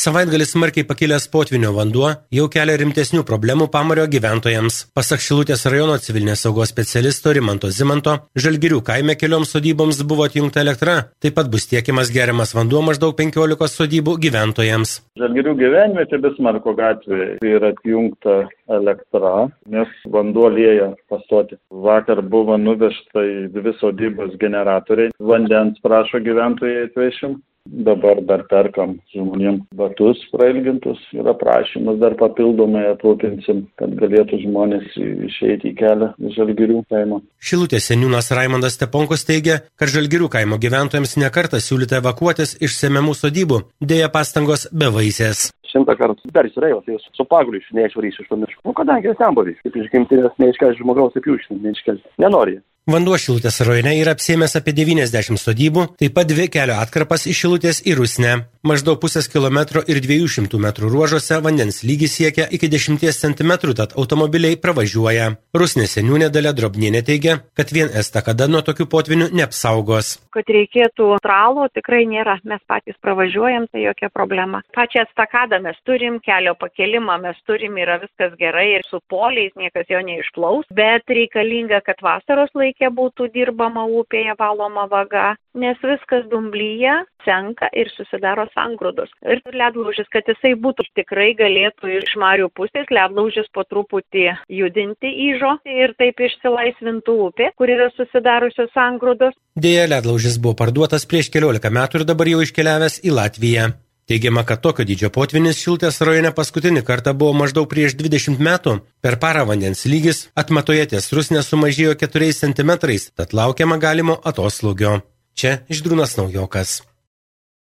Savaitgalį smarkiai pakilęs potvynio vanduo jau kelia rimtesnių problemų Pamario gyventojams. Pasak Šilutės rajono civilinės saugos specialisto Rimanto Zimanto, Žalgirių kaime kelioms sodyboms buvo atjungta elektra, taip pat bus tiekiamas geriamas vanduo maždaug 15 sodybų gyventojams. Žalgirių gyvenvietė Bismarko gatvėje yra atjungta elektra, nes vanduo lieja pastoti. Vakar buvo nuvežta į 2 sodybos generatoriai, vandens prašo gyventojai atvešim. Dabar dar perkam žmonėms batus prailgintus, yra prašymas dar papildomai aprūpinsim, kad galėtų žmonės išeiti į kelią iš Žalgirių kaimo. Šilutės seniūnas Raimondas Steponkus teigia, kad Žalgirių kaimo gyventojams nekartą siūlyta evakuotis iš semiamų sodybų, dėja pastangos bevaisės. 100 kartų persireivas, jis su paguliu neišvarys iš to miško. Kadangi senbuvis, kaip iš gimtinės neiškelti žmogaus, taip jų neiškelti. Nenori. Vanduo Šilutės rajone yra apsėmęs apie 90 sodybų, taip pat 2 kelio atkarpas iš Šilutės į Rusnę. Maždaug 0,5 kilometro ir 200 metrų ruožuose vandens lygis siekia iki 10 cm, tad automobiliai pravažiuoja. Rusnės seniūnė Dalia Drobnienė teigia, kad vien estakada nuo tokių potvinių neapsaugos. Kad reikėtų tralo, tikrai nėra. Mes patys pravažiuojam, tai jokia problema. Pačią estakadą mes turim, kelio pakelimą mes turim, yra viskas gerai ir su poliais niekas jo neišplaus, bet reikalinga, kad vasaros laikė būtų dirbama upėje valoma vaga, nes viskas dumblyje senka ir susidaro sangrūdos. Ir ledlaužis, kad jisai būtų tikrai galėtų iš Marių pusės ledlaužis po truputį judinti įžo ir taip išsilaisvintų upė, kur yra susidariusios sangrūdos. Deja, ledlaužis buvo parduotas prieš 14 metų ir dabar jau iškeliavęs į Latviją. Teigiama, kad tokio dydžio potvynis Šilutės rajone paskutinį kartą buvo maždaug prieš 20 metų. Per parą vandens lygis atmatoje ties Rusnės sumažėjo 4 cm, tad laukiama galimo atoslūgio. Čia Žydrūnas Naujokas.